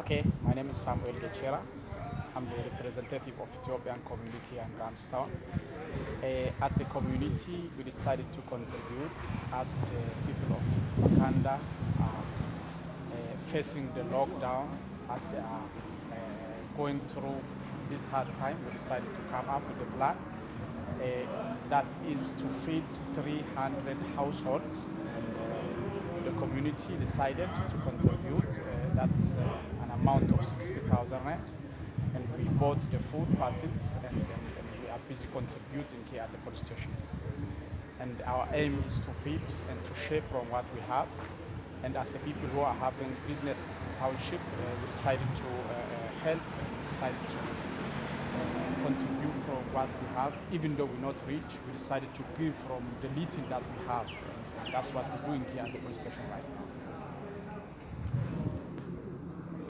Okay, my name is Samuel Gechera. I'm the representative of Ethiopian community in Grahamstown. As the community, we decided to contribute as the people of Uganda are facing the lockdown, as they are going through this hard time. We decided to come up with a plan that is to feed 300 households. And the community decided to contribute. That's an amount of 60,000 rand. And we bought the food parcels, and we are busy contributing here at the police station. And our aim is to feed and to share from what we have. And as the people who are having businesses in township, we decided to help, and we decided to contribute from what we have. Even though we're not rich, we decided to give from the little that we have. And that's what we're doing here at the police station right now.